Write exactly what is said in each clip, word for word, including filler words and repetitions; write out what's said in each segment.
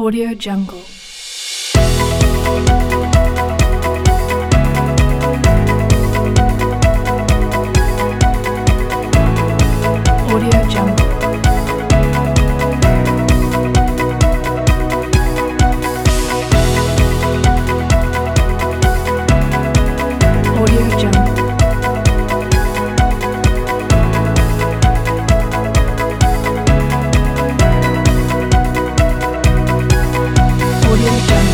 Audio Jungle. Audio Jungle. Audio Jungle. Audio Jungle.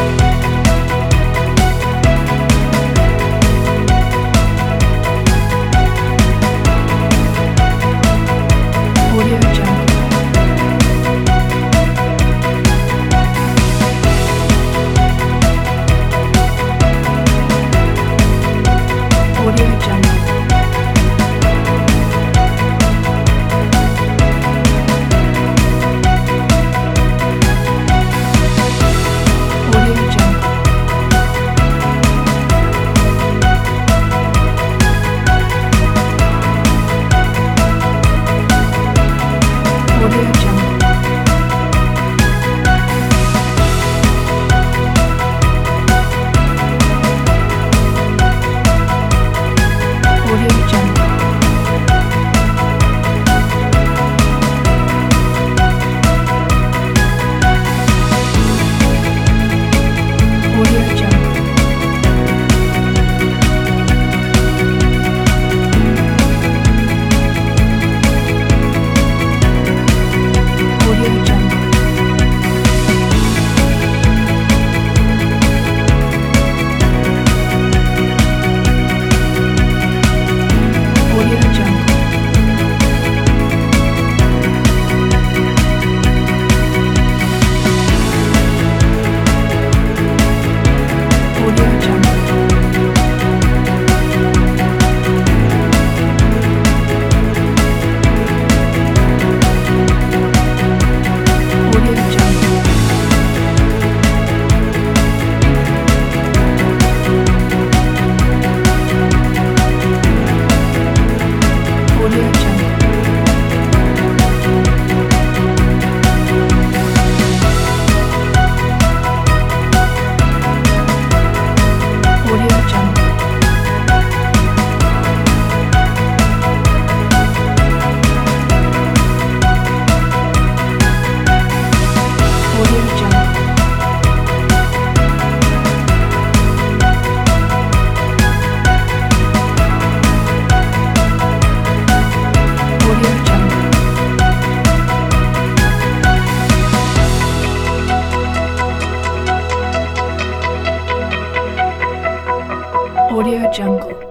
Audio Jungle. Audio Jungle. Audio Jungle. Audio Jungle. Audio Jungle. Audio Jungle. Audio Jungle. Audio Jungle. Audio Jungle. Audio Jungle. Audio Jungle. Audio Jungle. Audio Jungle. Audio Jungle. Audio Jungle.